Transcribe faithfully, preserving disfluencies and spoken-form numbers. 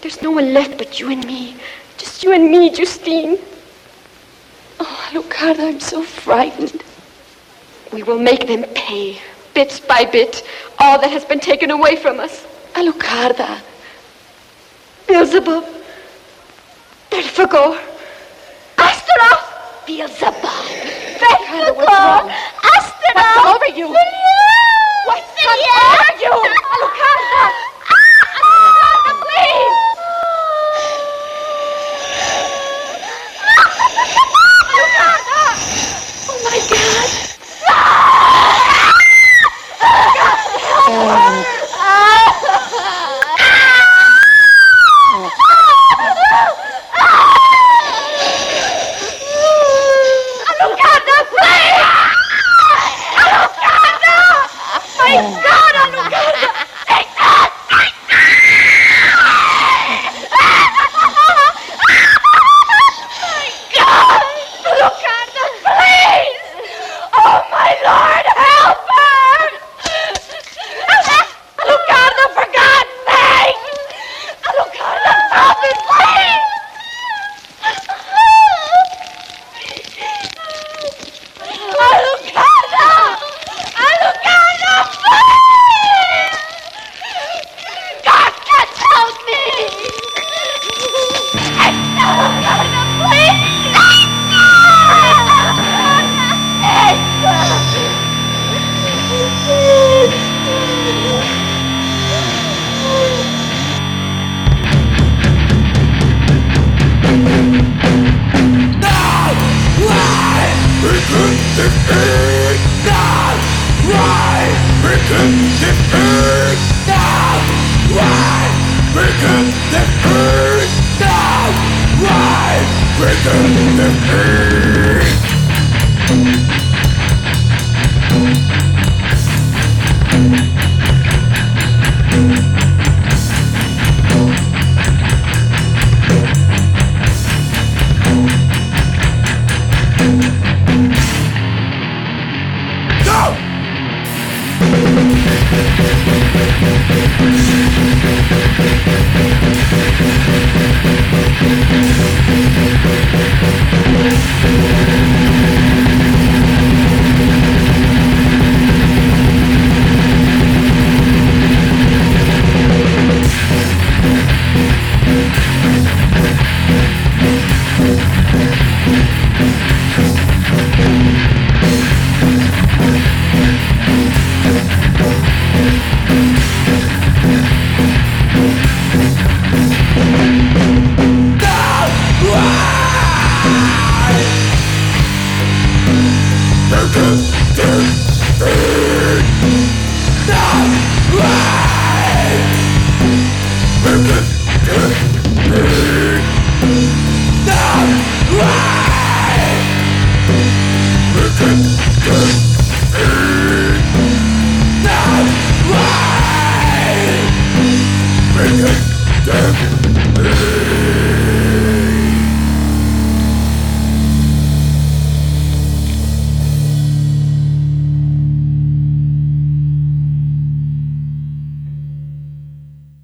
There's no one left but you and me. Just you and me, Justine. Oh, Alucarda, I'm so frightened. We will make them pay, bit by bit, all that has been taken away from us. Alucarda. Beelzebub. Belphegor. Astaroth. Beelzebub. Belphegor. What's wrong? Astaroth. What's come over you? What's come over you? Alucarda. Alucarda, please. Alucarda. Oh, my God. Alucarda, please! Alucarda! My God, Alucarda! Take that! Take that! My God! Alucarda, please! Oh, my Lord, help her! Alucarda, for God's sake! Alucarda, help me, please! Alucarda! Alucarda, please! God can help me! Alucarda, please! Good.